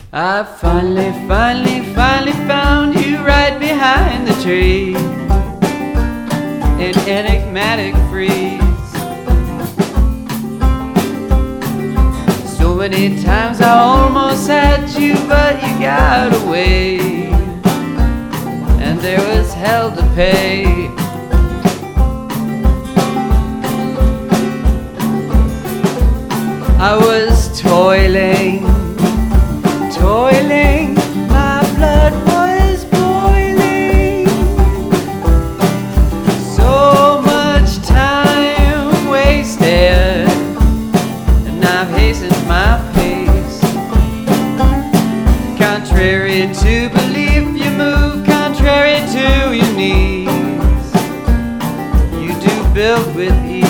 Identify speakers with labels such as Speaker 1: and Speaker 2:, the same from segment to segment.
Speaker 1: I finally found you right behind the tree, an enigmatic freeze. So many times I almost had you, but you got away, and there was hell to pay. I was toiling, my blood was boiling. So much time wasted, and I've hastened my pace. Contrary to belief, you move contrary to your knees. You do build with ease.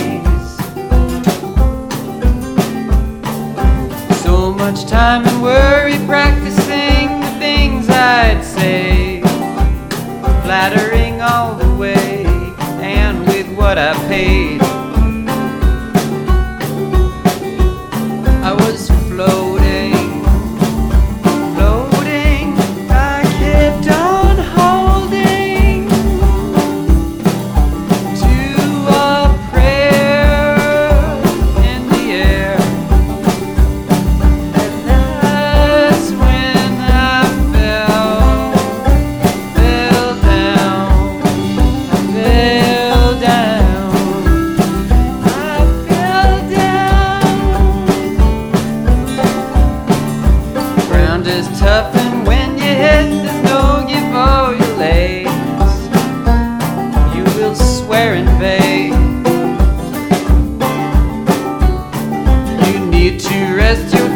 Speaker 1: So much time and worry practicing the things I'd say, flattering all the way, and with what I paid. I was floating, I kept on holding to a prayer in the air. That's when I fell down, I fell down. Ground is tough, and when you hit, there's no give for your legs. You will swear in vain. You need to rest your